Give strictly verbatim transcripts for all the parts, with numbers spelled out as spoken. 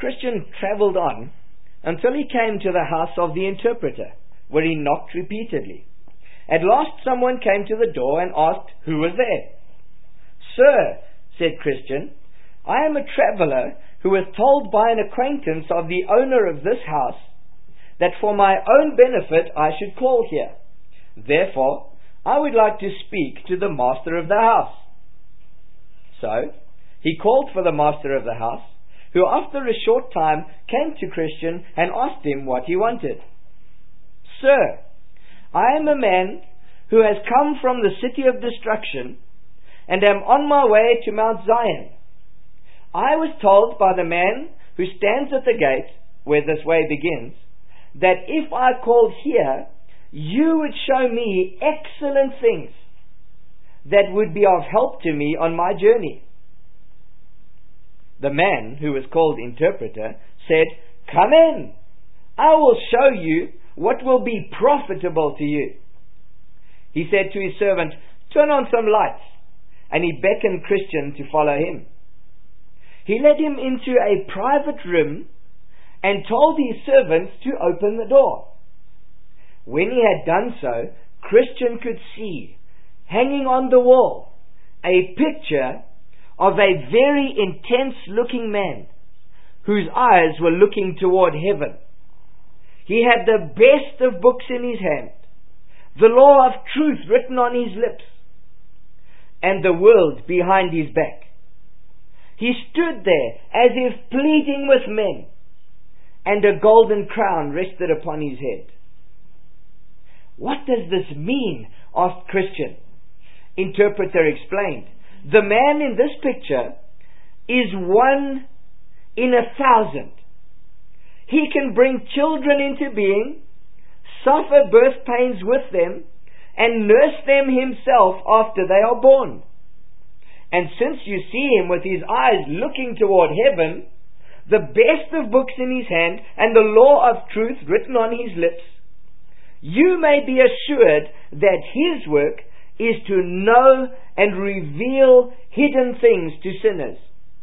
Christian travelled on until he came to the house of the interpreter, where he knocked repeatedly. At last someone came to the door and asked who was there. "Sir," said Christian, "I am a traveller who was told by an acquaintance of the owner of this house that for my own benefit I should call here. Therefore, I would like to speak to the master of the house." So, he called for the master of the house, who after a short time came to Christian and asked him what he wanted. "Sir, I am a man who has come from the city of destruction and am on my way to Mount Zion. I was told by the man who stands at the gate, where this way begins, that if I called here, you would show me excellent things that would be of help to me on my journey." The man, who was called interpreter, said, "Come in. I will show you what will be profitable to you." He said to his servant, "Turn on some lights," and he beckoned Christian to follow him. He led him into a private room and told his servants to open the door. When he had done so, Christian could see, hanging on the wall, a picture of a very intense-looking man whose eyes were looking toward heaven. He had the best of books in his hand, the law of truth written on his lips, and the world behind his back. He stood there as if pleading with men, and a golden crown rested upon his head. "What does this mean?" asked Christian. Interpreter explained, "The man in this picture is one in a thousand. He can bring children into being, suffer birth pains with them, and nurse them himself after they are born. And since you see him with his eyes looking toward heaven, the best of books in his hand, and the law of truth written on his lips, you may be assured that his work is to know and reveal hidden things to sinners.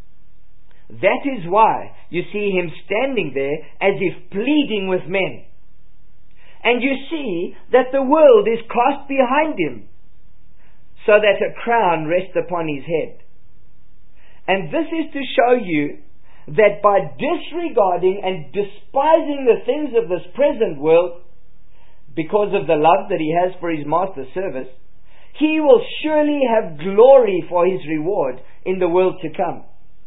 That is why you see him standing there as if pleading with men. And you see that the world is cast behind him, so that a crown rests upon his head. And this is to show you that by disregarding and despising the things of this present world, because of the love that he has for his master's service, he will surely have glory for his reward in the world to come.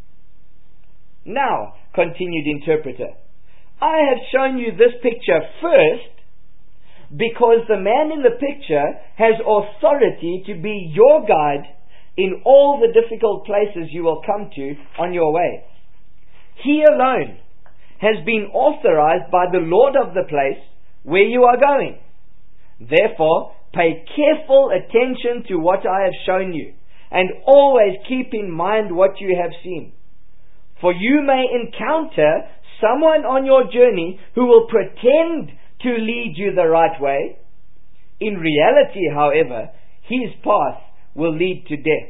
Now," continued interpreter, "I have shown you this picture first because the man in the picture has authority to be your guide in all the difficult places you will come to on your way. He alone has been authorized by the Lord of the place where you are going. Therefore, pay careful attention to what I have shown you, and always keep in mind what you have seen. For you may encounter someone on your journey who will pretend to lead you the right way. In reality, however, his path will lead to death."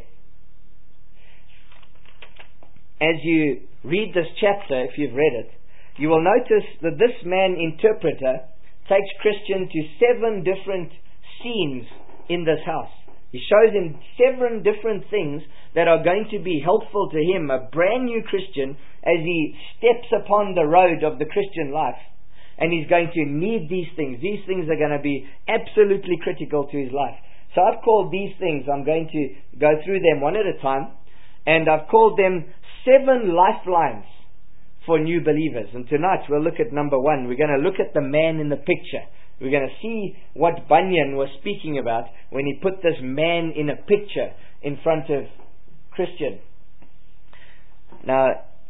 As you read this chapter, if you've read it, you will notice that this man interpreter takes Christian to seven different scenes in this house. He shows him seven different things that are going to be helpful to him, a brand new Christian, as he steps upon the road of the Christian life. And he's going to need these things. These things are going to be absolutely critical to his life. So I've called these things, I'm going to go through them one at a time, and I've called them seven lifelines for new believers. And tonight we'll look at number one. We're going to look at the man in the picture. We're going to see what Bunyan was speaking about when he put this man in a picture in front of Christian. Now,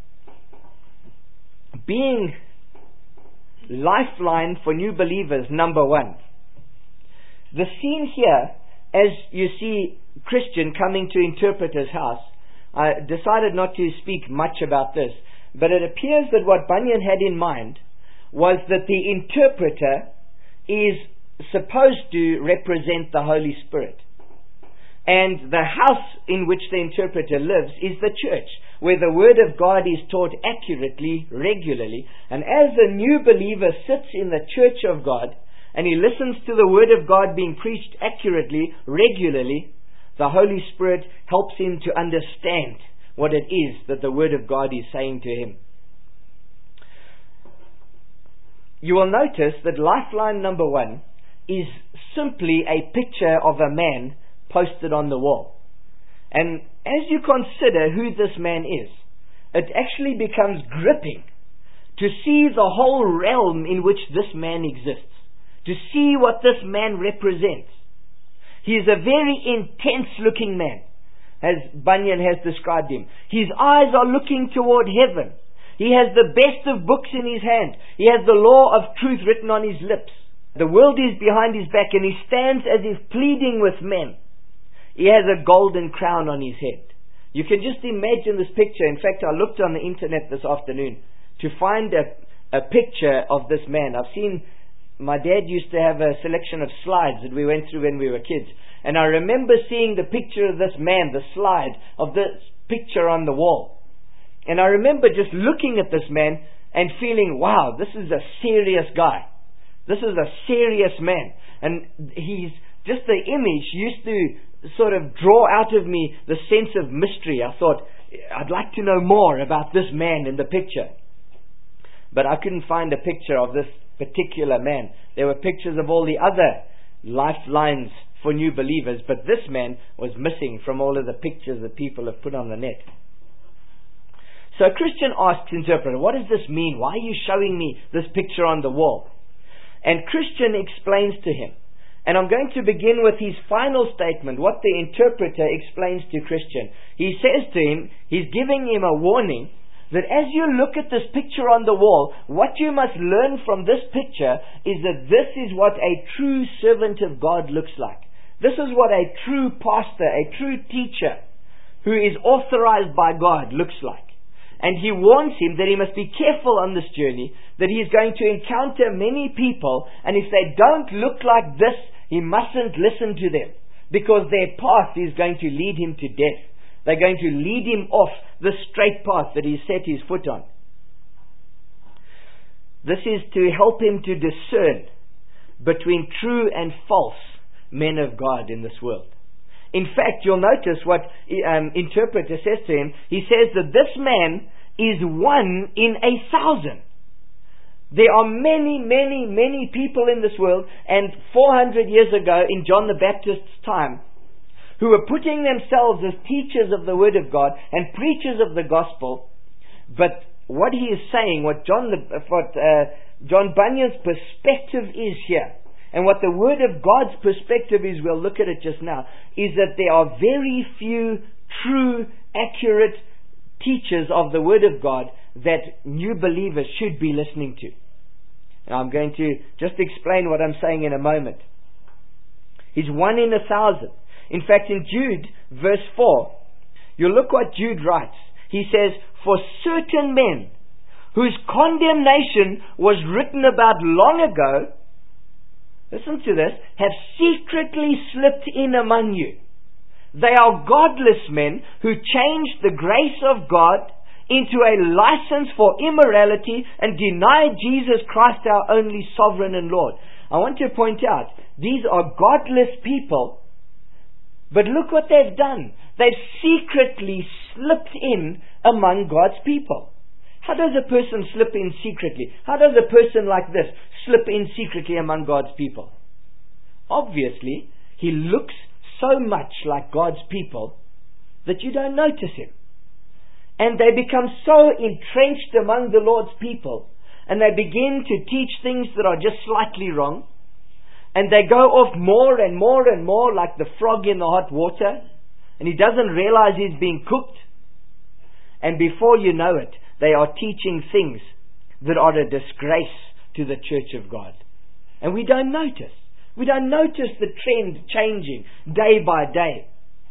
being lifeline for new believers, number one. The scene here, as you see Christian coming to interpreter's house, I decided not to speak much about this, but it appears that what Bunyan had in mind was that the interpreter is supposed to represent the Holy Spirit. And the house in which the interpreter lives is the church, where the Word of God is taught accurately, regularly. And as the new believer sits in the church of God, and he listens to the Word of God being preached accurately, regularly, the Holy Spirit helps him to understand what it is that the Word of God is saying to him. You will notice that lifeline number one is simply a picture of a man posted on the wall. And as you consider who this man is, it actually becomes gripping to see the whole realm in which this man exists, to see what this man represents. He is a very intense looking man, as Bunyan has described him. His eyes are looking toward heaven. He has the best of books in his hand. He has the law of truth written on his lips. The world is behind his back, and he stands as if pleading with men. He has a golden crown on his head. You can just imagine this picture. In fact, I looked on the internet this afternoon to find a, a picture of this man. I've seen, my dad used to have a selection of slides that we went through when we were kids. And I remember seeing the picture of this man, the slide of this picture on the wall. And I remember just looking at this man and feeling, wow, this is a serious guy. This is a serious man. And he's just the image used to sort of draw out of me the sense of mystery. I thought, I'd like to know more about this man in the picture. But I couldn't find a picture of this particular man. There were pictures of all the other lifelines for new believers, but this man was missing from all of the pictures that people have put on the net. So a Christian asks interpreter, what does this mean? Why are you showing me this picture on the wall? And Christian explains to him. And I'm going to begin with his final statement, what the interpreter explains to Christian. He says to him, he's giving him a warning, that as you look at this picture on the wall, what you must learn from this picture is that this is what a true servant of God looks like. This is what a true pastor, a true teacher, who is authorized by God looks like. And he warns him that he must be careful on this journey, that he is going to encounter many people, and if they don't look like this, he mustn't listen to them, because their path is going to lead him to death. They're going to lead him off the straight path that he set his foot on. This is to help him to discern between true and false men of God in this world. In fact, you'll notice what um, interpreter says to him. He says that this man is one in a thousand. There are many, many, many people in this world, and four hundred years ago in John the Baptist's time, who were putting themselves as teachers of the Word of God and preachers of the gospel. But what he is saying, what John, the, what uh, John Bunyan's perspective is here, and what the Word of God's perspective is, we'll look at it just now, is that there are very few true, accurate teachers of the Word of God that new believers should be listening to. Now I'm going to just explain what I'm saying in a moment. He's one in a thousand. In fact, in Jude, verse four, you look what Jude writes. He says, for certain men whose condemnation was written about long ago, listen to this, have secretly slipped in among you. They are godless men who changed the grace of God into a license for immorality and deny Jesus Christ our only sovereign and Lord. I want to point out, these are godless people, but look what they've done. They've secretly slipped in among God's people. How does a person slip in secretly? How does a person like this slip in secretly among God's people? Obviously, he looks so much like God's people that you don't notice him. And they become so entrenched among the Lord's people, and they begin to teach things that are just slightly wrong, and they go off more and more and more like the frog in the hot water, and he doesn't realize he's being cooked, and before you know it, they are teaching things that are a disgrace to the church of God. And we don't notice. We don't notice the trend changing day by day.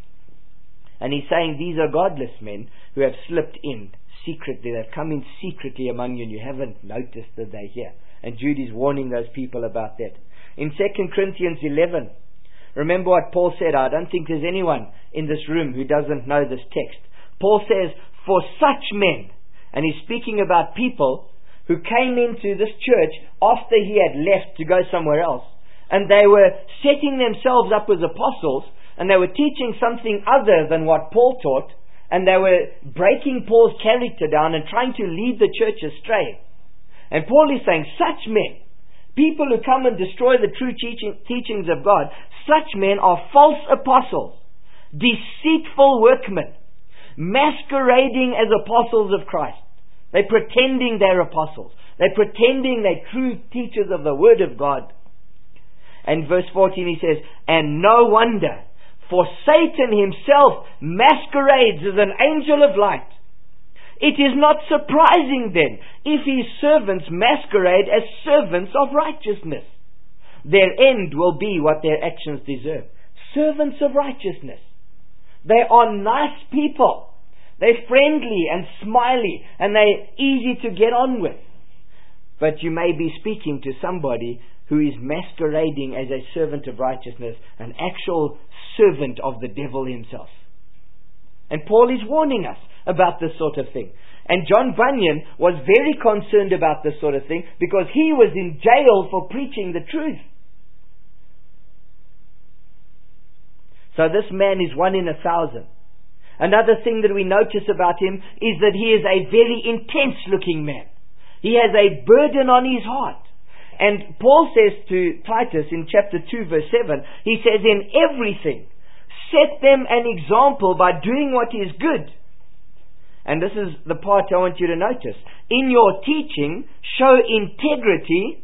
And he's saying these are godless men who have slipped in secretly. They've come in secretly among you and you haven't noticed that they're here. And Jude is warning those people about that. In Second Corinthians eleven, remember what Paul said. I don't think there's anyone in this room who doesn't know this text. Paul says, for such men," and he's speaking about people who came into this church after he had left to go somewhere else, and they were setting themselves up as apostles, and they were teaching something other than what Paul taught, and they were breaking Paul's character down and trying to lead the church astray. And Paul is saying, such men, people who come and destroy the true teaching, teachings of God, such men are false apostles, deceitful workmen, masquerading as apostles of Christ. They're pretending they're apostles. They're pretending they're true teachers of the Word of God. And verse fourteen he says, "And no wonder, for Satan himself masquerades as an angel of light. It is not surprising then if his servants masquerade as servants of righteousness. Their end will be what their actions deserve." Servants of righteousness. They are nice people. They're friendly and smiley, and they're easy to get on with. But you may be speaking to somebody who is masquerading as a servant of righteousness, an actual servant of the devil himself. And Paul is warning us about this sort of thing. And John Bunyan was very concerned about this sort of thing because he was in jail for preaching the truth. So this man is one in a thousand. Another thing that we notice about him is that he is a very intense looking man. He has a burden on his heart. And Paul says to Titus in chapter two verse seven, he says, "In everything, set them an example by doing what is good." And this is the part I want you to notice. "In your teaching, show integrity,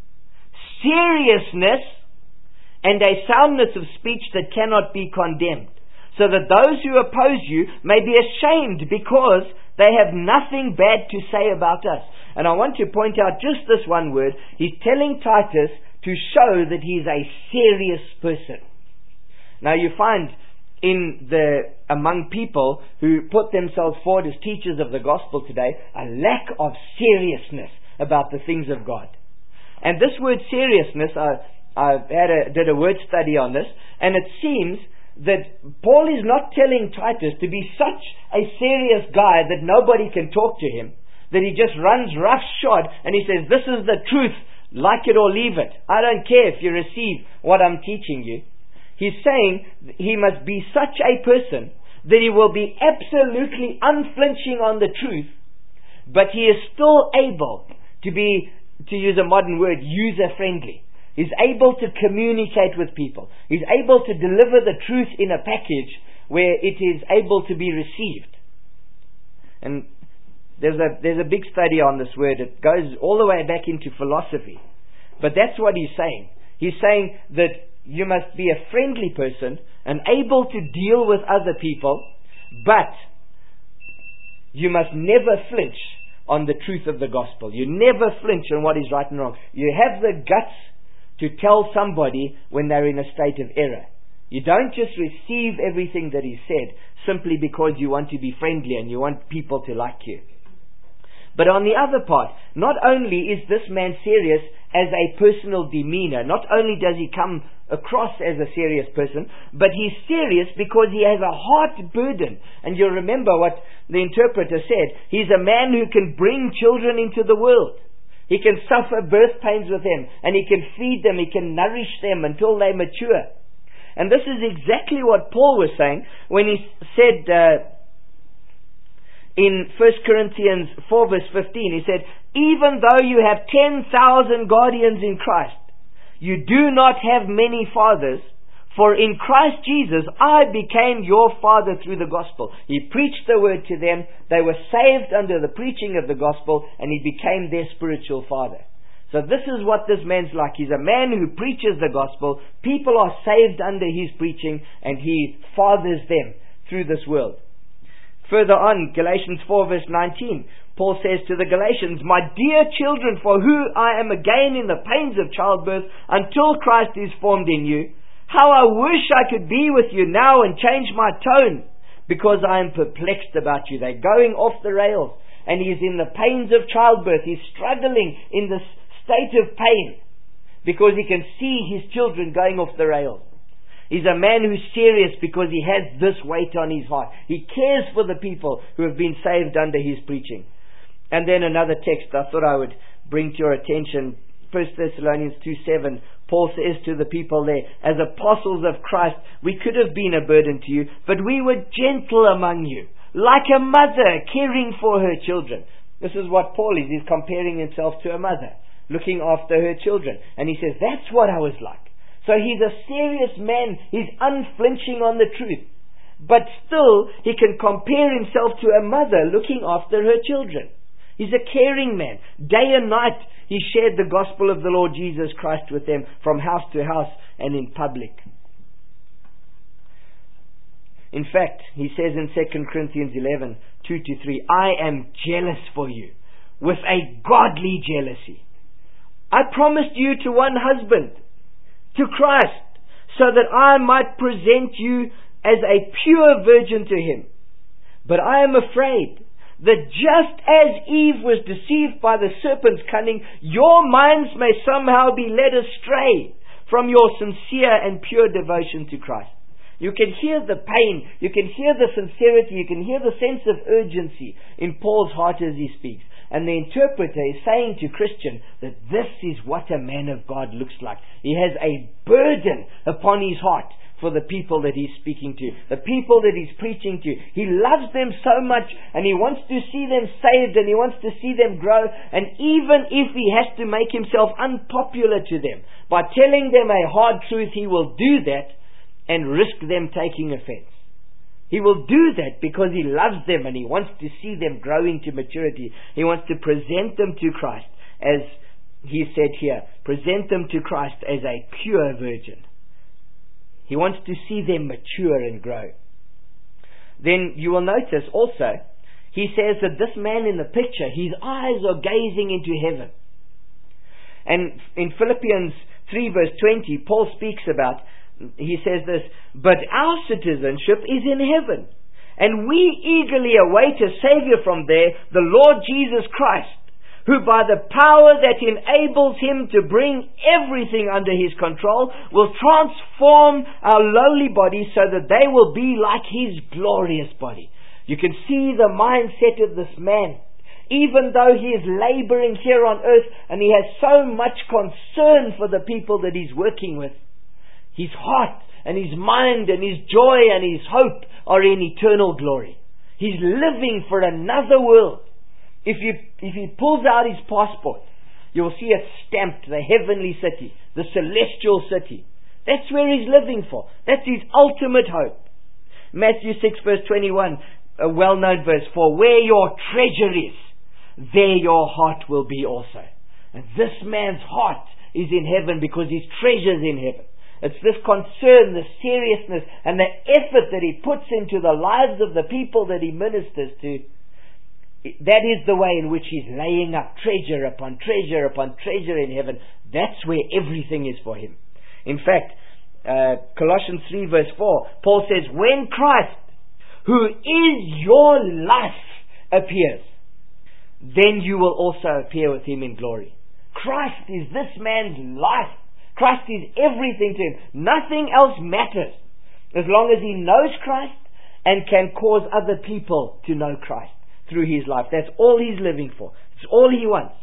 seriousness, and a soundness of speech that cannot be condemned, so that those who oppose you may be ashamed because they have nothing bad to say about us." And I want to point out just this one word. He's telling Titus to show that he's a serious person. Now you find in the among people who put themselves forward as teachers of the gospel today a lack of seriousness about the things of God. And this word seriousness, I, I had a, did a word study on this, and it seems that Paul is not telling Titus to be such a serious guy that nobody can talk to him, that he just runs roughshod and he says, "This is the truth, like it or leave it. I don't care if you receive what I'm teaching you." He's saying he must be such a person that he will be absolutely unflinching on the truth, but he is still able to be, to use a modern word, user-friendly. He's able to communicate with people. He's able to deliver the truth in a package where it is able to be received. And there's a there's a big study on this word. It goes all the way back into philosophy. But that's what he's saying. He's saying that you must be a friendly person and able to deal with other people, but you must never flinch on the truth of the gospel. You never flinch on what is right and wrong. You have the guts to tell somebody when they're in a state of error. You don't just receive everything that is said simply because you want to be friendly and you want people to like you. But on the other part, not only is this man serious as a personal demeanor, not only does he come across as a serious person, but he's serious because he has a heart burden. And you'll remember what the interpreter said. He's a man who can bring children into the world. He can suffer birth pains with them, and he can feed them, he can nourish them until they mature. And this is exactly what Paul was saying when he said uh, in First Corinthians four verse fifteen, he said, "Even though you have ten thousand guardians in Christ, you do not have many fathers, for in Christ Jesus I became your father through the gospel." He preached the word to them, they were saved under the preaching of the gospel, and he became their spiritual father. So this is what this man's like. He's a man who preaches the gospel, people are saved under his preaching, and he fathers them through this world. Further on, Galatians four verse nineteen, Paul says to the Galatians, "My dear children, for who I am again in the pains of childbirth until Christ is formed in you, how I wish I could be with you now and change my tone, because I am perplexed about you." They're going off the rails, and he's in the pains of childbirth. He's struggling in this state of pain because he can see his children going off the rails. He's a man who's serious because he has this weight on his heart. He cares for the people who have been saved under his preaching. And then another text I thought I would bring to your attention. First Thessalonians two seven. Paul says to the people there, as apostles of Christ, we could have been a burden to you, but we were gentle among you, like a mother caring for her children. This is what Paul is. He's comparing himself to a mother, looking after her children. And he says, that's what I was like. So he's a serious man. He's unflinching on the truth. But still, he can compare himself to a mother looking after her children. He's a caring man. Day and night, he shared the gospel of the Lord Jesus Christ with them from house to house and in public. In fact, he says in Second Corinthians eleven, two to three, I am jealous for you with a godly jealousy. I promised you to one husband, to Christ, so that I might present you as a pure virgin to him. But I am afraid that just as Eve was deceived by the serpent's cunning, your minds may somehow be led astray from your sincere and pure devotion to Christ. You can hear the pain, you can hear the sincerity, you can hear the sense of urgency in Paul's heart as he speaks. And the interpreter is saying to Christian that this is what a man of God looks like. He has a burden upon his heart for the people that he's speaking to, the people that he's preaching to. He loves them so much, and he wants to see them saved, and he wants to see them grow. And even if he has to make himself unpopular to them by telling them a hard truth, he will do that and risk them taking offense. He will do that because he loves them and he wants to see them growing to maturity. He wants to present them to Christ, as he said here, present them to Christ as a pure virgin. He wants to see them mature and grow. Then you will notice also, he says that this man in the picture, his eyes are gazing into heaven. And in Philippians three verse twenty, Paul speaks about, he says this, but our citizenship is in heaven, and we eagerly await a Savior from there, the Lord Jesus Christ, who by the power that enables him to bring everything under his control will transform our lowly bodies so that they will be like his glorious body. You can see the mindset of this man. Even though he is laboring here on earth and he has so much concern for the people that he's working with, his heart and his mind and his joy and his hope are in eternal glory. He's living for another world. If you, if he pulls out his passport, you'll see it stamped, the heavenly city, the celestial city. That's where he's living for. That's his ultimate hope. Matthew six verse twenty-one, a well-known verse, for where your treasure is, there your heart will be also. And this man's heart is in heaven because his treasure's in heaven. It's this concern, the seriousness, and the effort that he puts into the lives of the people that he ministers to. That is the way in which he's laying up treasure upon treasure upon treasure in heaven. That's where everything is for him. In fact, uh, Colossians three verse four, Paul says, when Christ, who is your life, appears, then you will also appear with him in glory. Christ is this man's life. Christ is everything to him. Nothing else matters as long as he knows Christ and can cause other people to know Christ through his life. That's all he's living for. It's all he wants.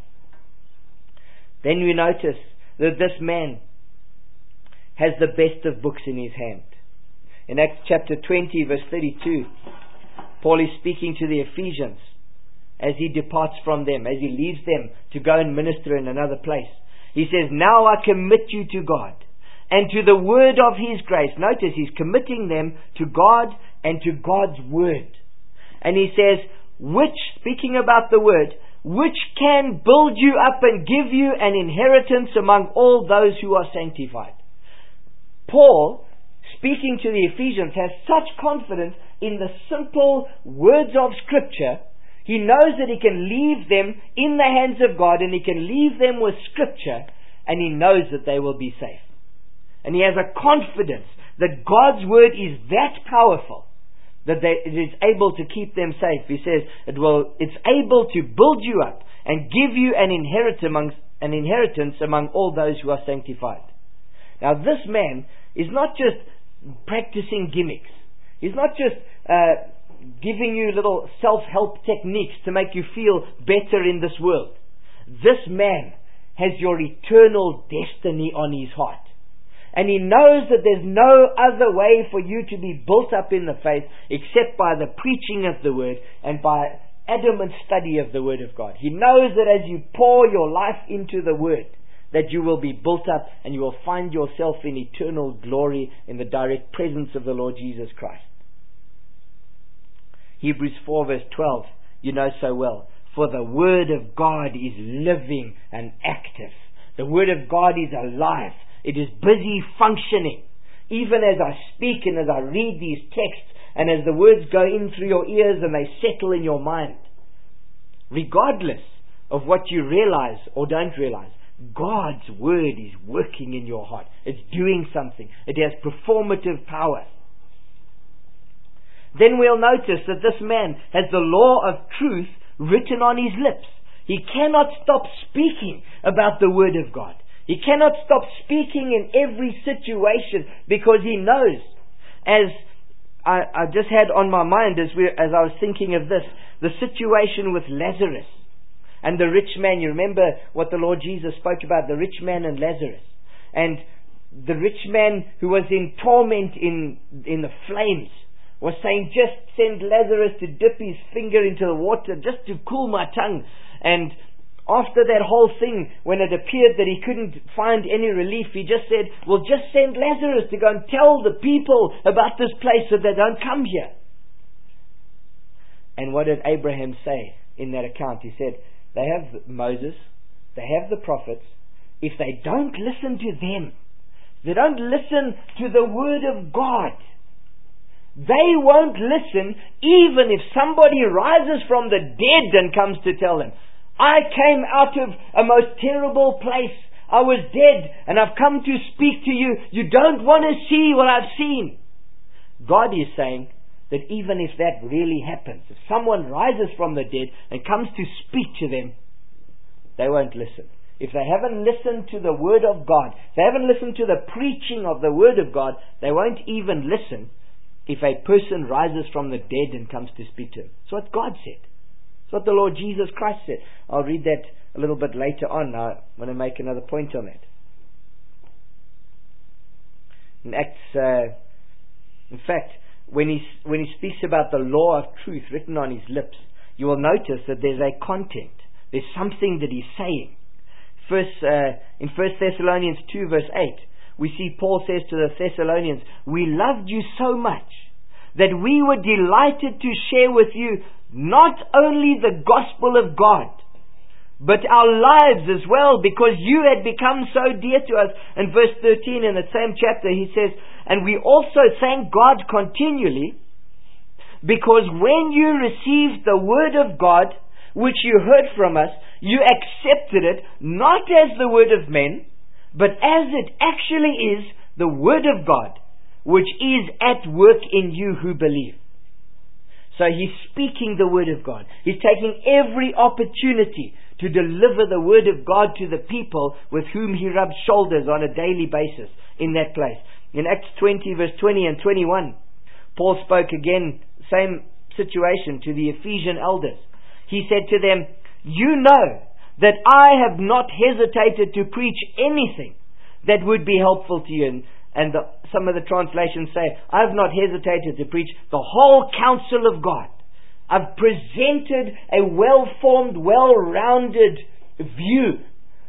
Then you notice that this man has the best of books in his hand. In Acts chapter twenty verse thirty-two, Paul is speaking to the Ephesians as he departs from them, as he leaves them to go and minister in another place. He says, now I commit you to God and to the word of his grace. Notice he's committing them to God and to God's word. And he says, which, speaking about the word, which can build you up and give you an inheritance among all those who are sanctified. Paul, speaking to the Ephesians, has such confidence in the simple words of Scripture. He knows that he can leave them in the hands of God, and he can leave them with Scripture, and he knows that they will be safe. And he has a confidence that God's word is that powerful that they, it is able to keep them safe. He says it will, it's able to build you up and give you an inheritance among, an inheritance among all those who are sanctified. Now this man is not just practicing gimmicks. He's not just uh, giving you little self-help techniques to make you feel better in this world. This man has your eternal destiny on his heart. And he knows that there's no other way for you to be built up in the faith except by the preaching of the Word and by adamant study of the Word of God. He knows that as you pour your life into the Word, that you will be built up and you will find yourself in eternal glory in the direct presence of the Lord Jesus Christ. Hebrews four verse twelve, you know so well. For the Word of God is living and active. The Word of God is alive. It is busy functioning. Even as I speak and as I read these texts and as the words go in through your ears and they settle in your mind. Regardless of what you realize or don't realize, God's Word is working in your heart. It's doing something. It has performative power. Then we'll notice that this man has the law of truth written on his lips. He cannot stop speaking about the Word of God. He cannot stop speaking in every situation because he knows. As I, I just had on my mind as, we, as I was thinking of this, the situation with Lazarus and the rich man. You remember what the Lord Jesus spoke about, the rich man and Lazarus. And the rich man who was in torment in, in the flames was saying, just send Lazarus to dip his finger into the water just to cool my tongue. And after that whole thing, when it appeared that he couldn't find any relief, he just said, well, just send Lazarus to go and tell the people about this place so they don't come here. And what did Abraham say in that account? He said, they have Moses, they have the prophets. If they don't listen to them, they don't listen to the Word of God, they won't listen even if somebody rises from the dead and comes to tell them, I came out of a most terrible place. I was dead and I've come to speak to you. You don't want to see what I've seen. God is saying that even if that really happens, if someone rises from the dead and comes to speak to them, they won't listen. If they haven't listened to the Word of God, if they haven't listened to the preaching of the Word of God, they won't even listen if a person rises from the dead and comes to speak to him. It's what God said. It's what the Lord Jesus Christ said. I'll read that a little bit later on. I want to make another point on that. In Acts, uh, in fact, when he, when he speaks about the law of truth written on his lips, you will notice that there's a content. There's something that he's saying. First, uh, in First Thessalonians two verse eight, we see Paul says to the Thessalonians, we loved you so much that we were delighted to share with you not only the gospel of God, but our lives as well, because you had become so dear to us. And verse thirteen in the same chapter, he says, and we also thank God continually, because when you received the word of God, which you heard from us, you accepted it, not as the word of men, but as it actually is the Word of God, which is at work in you who believe. So he's speaking the Word of God. He's taking every opportunity to deliver the Word of God to the people with whom he rubs shoulders on a daily basis in that place. In Acts twenty verse twenty and twenty-one, Paul spoke again, same situation, to the Ephesian elders. He said to them, you know that I have not hesitated to preach anything that would be helpful to you. And, and the, some of the translations say, I have not hesitated to preach the whole counsel of God. I've presented a well-formed, well-rounded view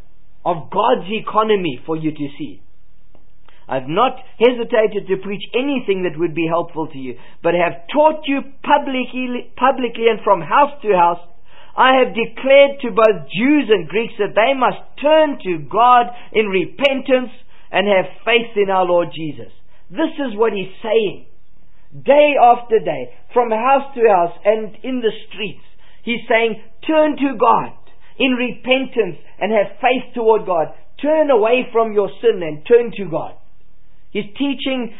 of God's economy for you to see. I've not hesitated to preach anything that would be helpful to you, but have taught you publicly, publicly and from house to house. I have declared to both Jews and Greeks that they must turn to God in repentance and have faith in our Lord Jesus. This is what he's saying. Day after day, from house to house and in the streets, he's saying, turn to God in repentance and have faith toward God. Turn away from your sin and turn to God. He's teaching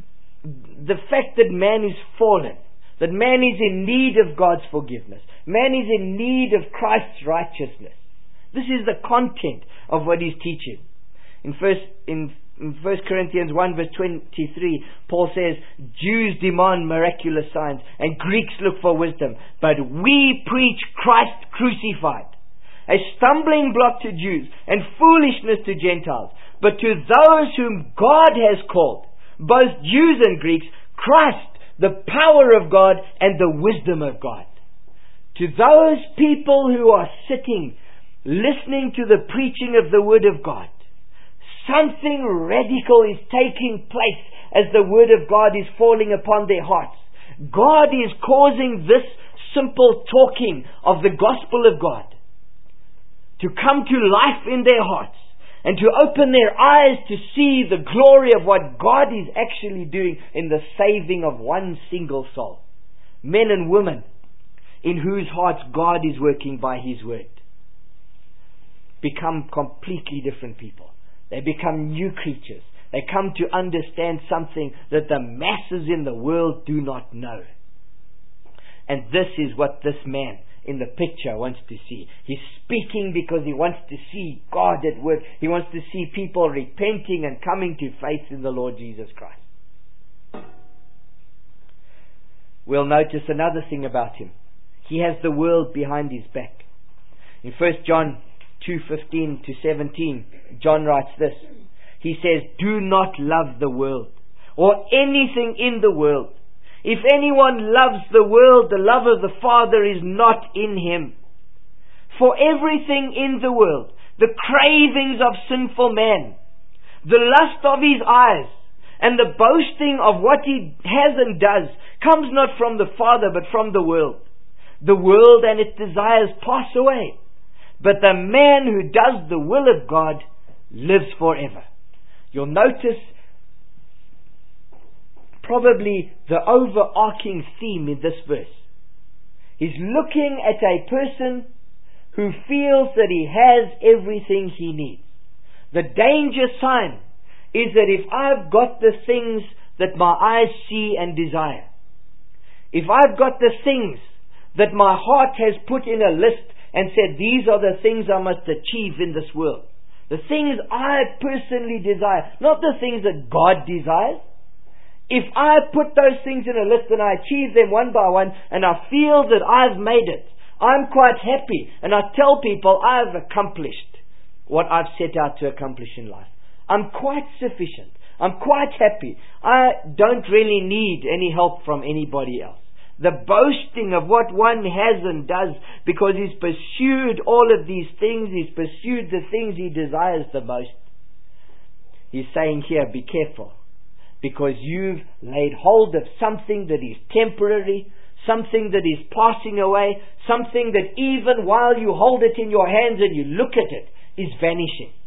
the fact that man is fallen, that man is in need of God's forgiveness. Man is in need of Christ's righteousness. This is the content of what he's teaching. In first, in In First Corinthians one verse twenty-three, Paul says, Jews demand miraculous signs and Greeks look for wisdom, but we preach Christ crucified, a stumbling block to Jews and foolishness to Gentiles. But to those whom God has called, both Jews and Greeks, Christ, the power of God and the wisdom of God. To those people who are sitting, listening to the preaching of the Word of God, something radical is taking place as the Word of God is falling upon their hearts. God is causing this simple talking of the gospel of God to come to life in their hearts and to open their eyes to see the glory of what God is actually doing in the saving of one single soul. Men and women in whose hearts God is working by His Word become completely different people. They become new creatures. They come to understand something that the masses in the world do not know. And this is what this man in the picture wants to see. He's speaking because he wants to see God at work. He wants to see people repenting and coming to faith in the Lord Jesus Christ. We'll notice another thing about him. He has the world behind his back. In First John two fifteen to seventeen, John writes this. He says, do not love the world or anything in the world. If anyone loves the world, the love of the Father is not in him. For everything in the world, the cravings of sinful man, the lust of his eyes, and the boasting of what he has and does, comes not from the Father, but from the world. The world and its desires pass away, but the man who does the will of God lives forever. You'll notice probably the overarching theme in this verse. He's looking at a person who feels that he has everything he needs. The danger sign is that if I've got the things that my eyes see and desire, if I've got the things that my heart has put in a list and said, these are the things I must achieve in this world, the things I personally desire, not the things that God desires. If I put those things in a list and I achieve them one by one and I feel that I've made it, I'm quite happy, and I tell people I've accomplished what I've set out to accomplish in life. I'm quite sufficient. I'm quite happy. I don't really need any help from anybody else. The boasting of what one has and does because he's pursued all of these things, he's pursued the things he desires the most. He's saying here, be careful, because you've laid hold of something that is temporary, something that is passing away, something that even while you hold it in your hands and you look at it, is vanishing.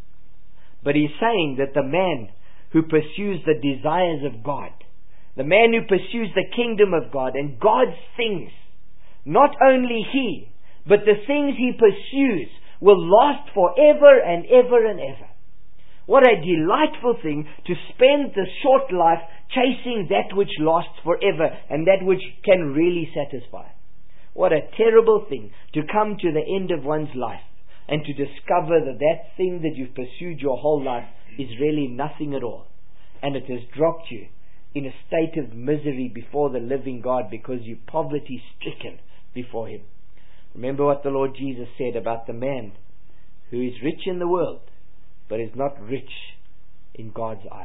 But he's saying that the man who pursues the desires of God, the man who pursues the kingdom of God and God's things, not only he, but the things he pursues will last forever and ever and ever. What a delightful thing to spend the short life chasing that which lasts forever and that which can really satisfy. What a terrible thing to come to the end of one's life and to discover that that thing that you've pursued your whole life is really nothing at all, and it has dropped you in a state of misery before the living God because you're poverty stricken before Him. Remember what the Lord Jesus said about the man who is rich in the world but is not rich in God's eyes.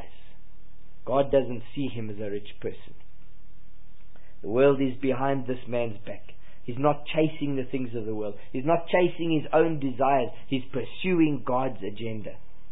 God doesn't see him as a rich person. The world is behind this man's back. He's not chasing the things of the world. He's not chasing his own desires. He's pursuing God's agenda.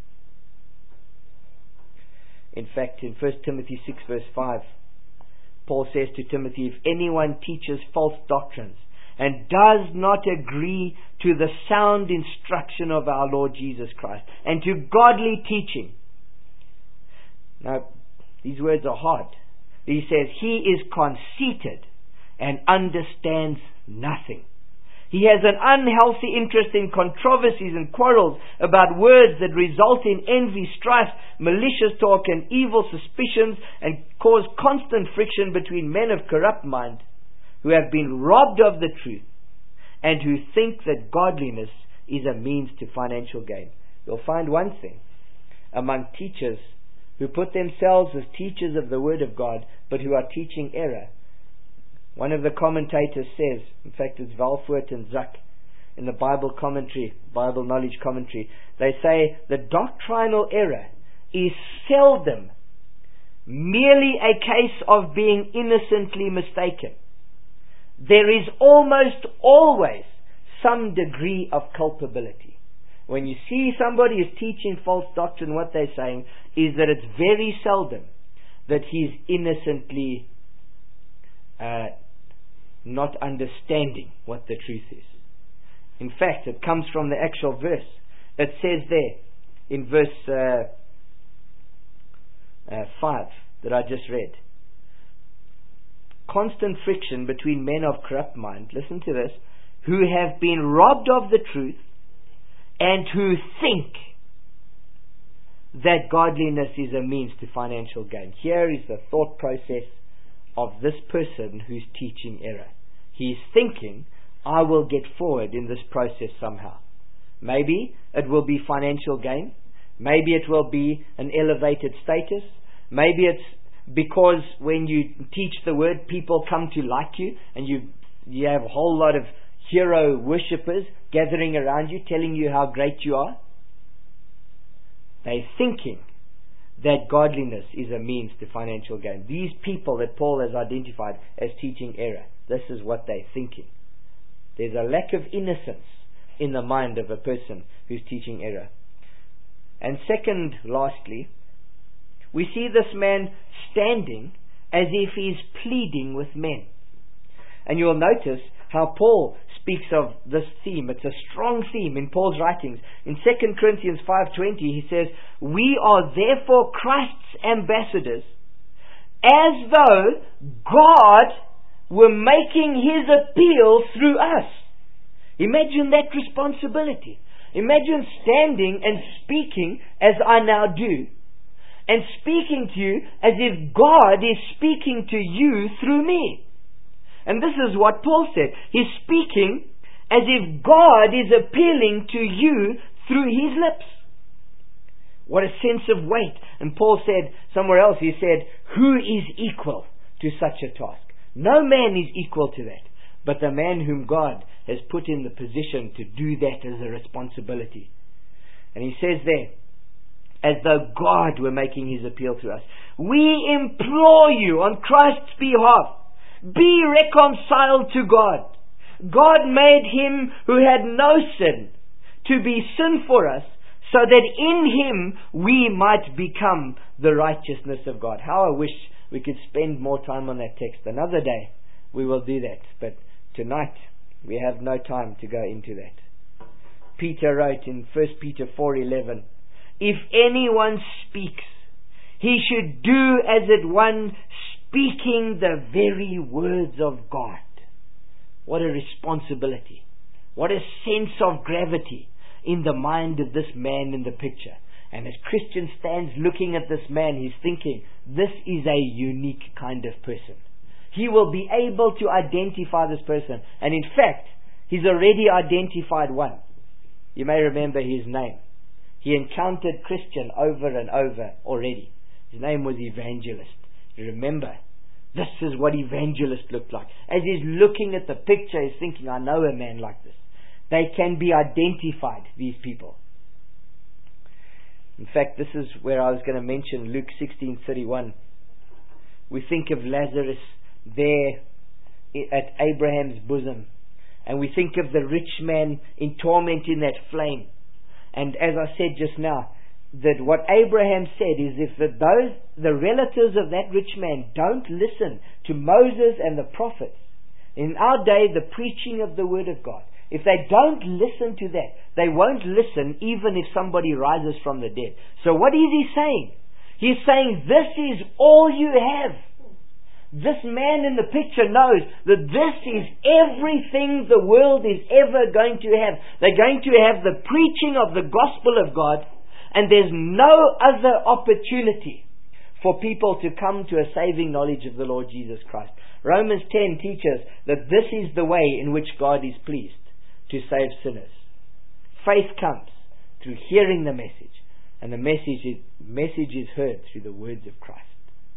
In fact, in First Timothy six verse five, Paul says to Timothy, if anyone teaches false doctrines and does not agree to the sound instruction of our Lord Jesus Christ and to godly teaching. Now, these words are hard. He says, he is conceited and understands nothing. He has an unhealthy interest in controversies and quarrels about words that result in envy, strife, malicious talk, and evil suspicions, and cause constant friction between men of corrupt mind who have been robbed of the truth and who think that godliness is a means to financial gain. You'll find one thing among teachers who put themselves as teachers of the Word of God, but who are teaching error. One of the commentators says, in fact it's Valfort and Zuck, in the Bible commentary, Bible knowledge commentary, they say the doctrinal error is seldom merely a case of being innocently mistaken. There is almost always some degree of culpability. When you see somebody is teaching false doctrine, what they're saying is that it's very seldom that he's innocently uh, not understanding what the truth is. In fact, it comes from the actual verse. It says there in verse uh, uh, five that I just read. Constant friction between men of corrupt mind, listen to this, who have been robbed of the truth and who think that godliness is a means to financial gain. Here is the thought process of this person who's teaching error. He's thinking, I will get forward in this process somehow. Maybe it will be financial gain. Maybe it will be an elevated status. Maybe it's because when you teach the word, people come to like you, and you you have a whole lot of hero worshippers gathering around you, telling you how great you are. They're thinking that godliness is a means to financial gain. These people that Paul has identified as teaching error, this is what they're thinking. There's a lack of innocence in the mind of a person who's teaching error. And second, lastly, we see this man standing as if he's pleading with men. And you'll notice how Paul speaks of this theme. It's a strong theme in Paul's writings. In Second Corinthians five twenty, he says, we are therefore Christ's ambassadors, as though God were making His appeal through us. Imagine that responsibility. Imagine standing and speaking as I now do, and speaking to you as if God is speaking to you through me. And this is what Paul said. He's speaking as if God is appealing to you through His lips. What a sense of weight. And Paul said somewhere else, he said, who is equal to such a task? No man is equal to that, but the man whom God has put in the position to do that as a responsibility. And he says there, as though God were making His appeal to us, we implore you on Christ's behalf, be reconciled to God. God made Him who had no sin to be sin for us, so that in Him we might become the righteousness of God. How I wish we could spend more time on that text. Another day we will do that, but tonight we have no time to go into that. Peter wrote in First Peter four eleven, if anyone speaks, he should do as it one speaking the very words of God. What a responsibility. What a sense of gravity in the mind of this man in the picture. And as Christian stands looking at this man, he's thinking, this is a unique kind of person. He will be able to identify this person. And in fact, he's already identified one. You may remember his name. He encountered Christian over and over already. His name was Evangelist. You remember, this is what Evangelist looked like. As he's looking at the picture, he's thinking, I know a man like this. They can be identified, these people. In fact, this is where I was going to mention Luke sixteen thirty-one. We think of Lazarus there at Abraham's bosom, and we think of the rich man in torment in that flame. And as I said just now, that what Abraham said is, if the, those the relatives of that rich man don't listen to Moses and the prophets, in our day the preaching of the Word of God, if they don't listen to that, they won't listen even if somebody rises from the dead. So what is he saying? He's saying, this is all you have. This man in the picture knows that this is everything the world is ever going to have. They're going to have the preaching of the gospel of God, and there's no other opportunity for people to come to a saving knowledge of the Lord Jesus Christ. Romans ten teaches that this is the way in which God is pleased to save sinners. Faith comes through hearing the message, And the message is, message is heard through the words of Christ.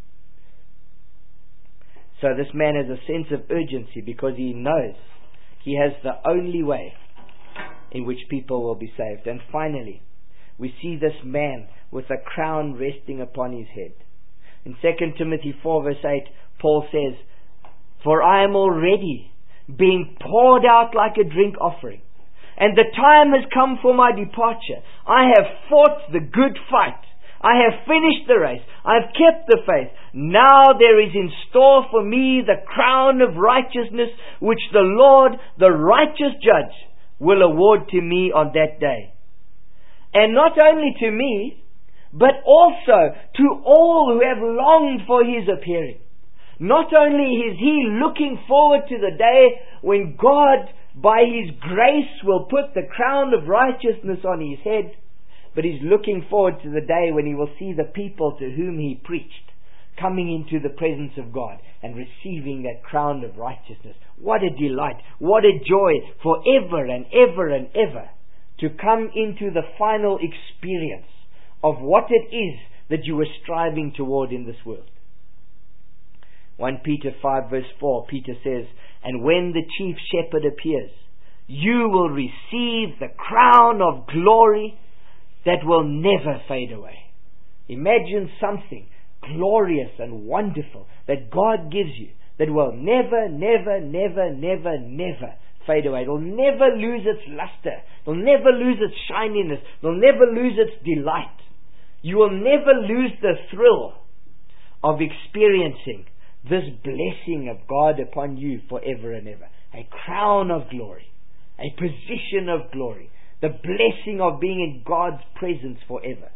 So this man has a sense of urgency because he knows he has the only way in which people will be saved. And finally, we see this man with a crown resting upon his head. In Second Timothy four verse eight, Paul says, "For I am already being poured out like a drink offering, and the time has come for my departure. I have fought the good fight. I have finished the race. I have kept the faith. Now there is in store for me the crown of righteousness, which the Lord, the righteous judge, will award to me on that day. And not only to me, but also to all who have longed for His appearing." Not only is he looking forward to the day when God, by His grace, will put the crown of righteousness on his head, but he's looking forward to the day when he will see the people to whom he preached coming into the presence of God and receiving that crown of righteousness. What a delight, what a joy forever and ever and ever to come into the final experience of what it is that you were striving toward in this world. First Peter five verse four, Peter says, "And when the chief shepherd appears, you will receive the crown of glory that will never fade away." Imagine something glorious and wonderful that God gives you that will never, never, never, never, never fade away. It will never lose its luster. It will never lose its shininess. It will never lose its delight. You will never lose the thrill of experiencing this blessing of God upon you forever and ever. A crown of glory. A position of glory. The blessing of being in God's presence forever.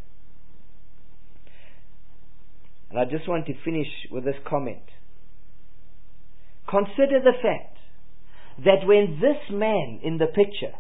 And I just want to finish with this comment. Consider the fact that when this man in the picture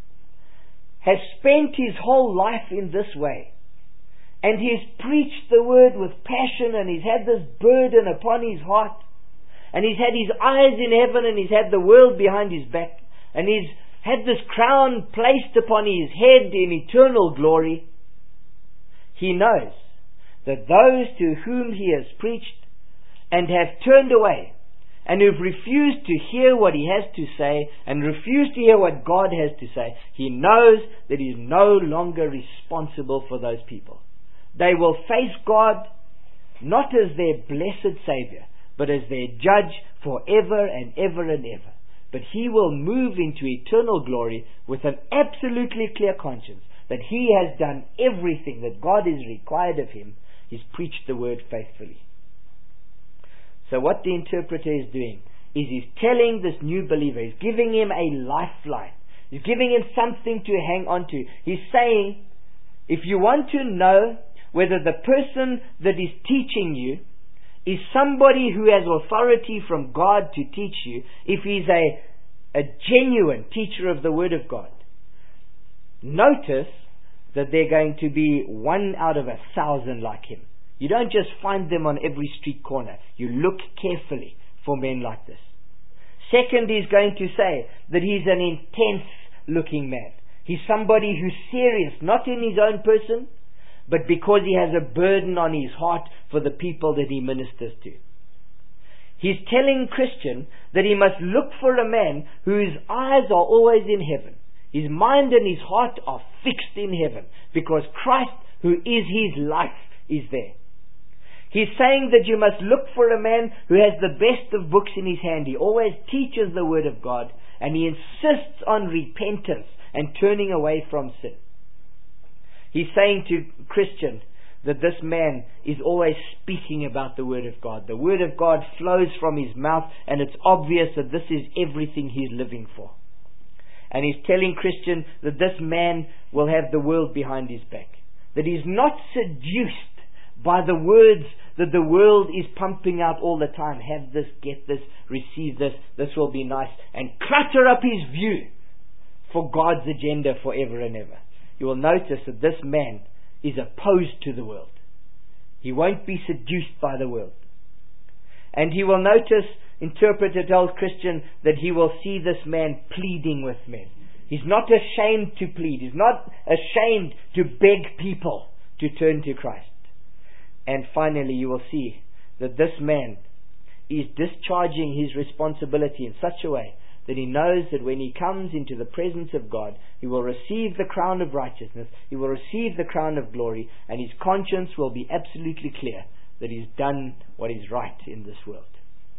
has spent his whole life in this way, and he's preached the word with passion, and he's had this burden upon his heart, and he's had his eyes in heaven, and he's had the world behind his back, and he's had this crown placed upon his head in eternal glory, he knows that those to whom he has preached and have turned away, and who've refused to hear what he has to say, and refused to hear what God has to say, he knows that he's no longer responsible for those people. They will face God not as their blessed Savior, but as their judge forever and ever and ever. But he will move into eternal glory with an absolutely clear conscience that he has done everything that God is required of him. He's preached the word faithfully. So what the interpreter is doing is he's telling this new believer, he's giving him a lifeline. He's giving him something to hang on to. He's saying, if you want to know whether the person that is teaching you is somebody who has authority from God to teach you, if he's a, a genuine teacher of the Word of God, notice that they're going to be one out of a thousand like him. You don't just find them on every street corner. You look carefully for men like this. Second, he's going to say that he's an intense looking man. He's somebody who's serious, not in his own person, but because he has a burden on his heart for the people that he ministers to. He's telling Christian that he must look for a man whose eyes are always in heaven. His mind and his heart are fixed in heaven, because Christ, who is his life, is there. He's saying that you must look for a man who has the best of books in his hand. He always teaches the Word of God, and he insists on repentance and turning away from sin. He's saying to Christian that this man is always speaking about the Word of God. The Word of God flows from his mouth, and it's obvious that this is everything he's living for. And he's telling Christian that this man will have the world behind his back. That he's not seduced by the words that the world is pumping out all the time. Have this, get this, receive this, this will be nice. And clutter up his view for God's agenda forever and ever. You will notice that this man is opposed to the world. He won't be seduced by the world. And he will notice, interpreter tells Christian, that he will see this man pleading with men. He's not ashamed to plead. He's not ashamed to beg people to to turn to Christ. And finally, you will see that this man is discharging his responsibility in such a way that he knows that when he comes into the presence of God, he will receive the crown of righteousness, he will receive the crown of glory, and his conscience will be absolutely clear that he's done what is right in this world.